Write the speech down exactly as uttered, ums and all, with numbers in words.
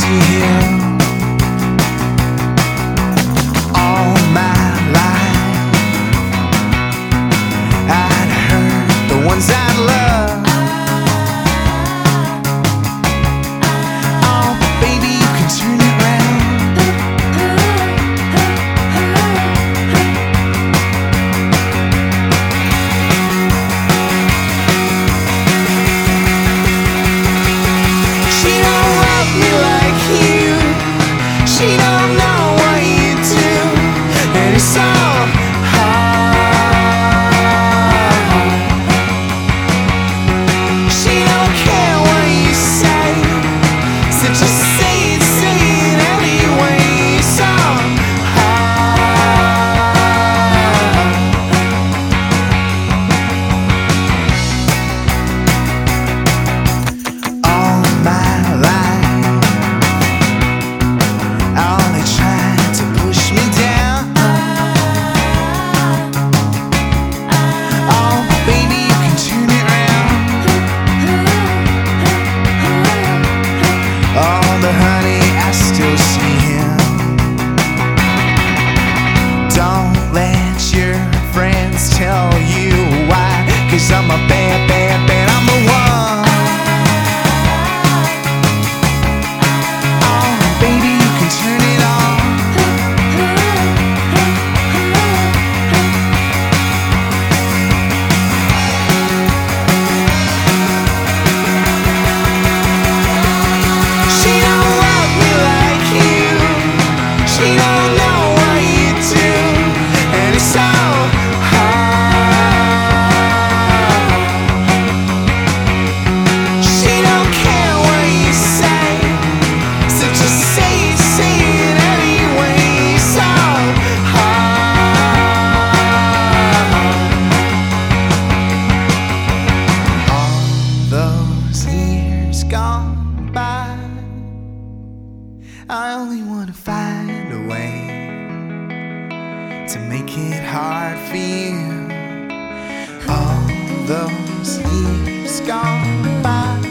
see him. All my life I'd hurt the ones I love. Oh, baby, you can turn it round. She don't love me like you. She don't know what you do, and it's all hard. She don't care what you say, so just say it, say it anyway. It's all hard. All my life only trying to push me down. Oh, baby, you can turn it round. Oh, but honey, I still see him. Don't let your friends tell you why, 'cause I'm a bad, bad, bad, I'm the one. Oh, baby, you can turn it on. She don't love me like you. She don't know what you do, and it's so hard. She don't care what you say, so just say it, say it anyway. It's so hard. All those years gone by, I only wanna find a way to make it hard for you. All those years gone by,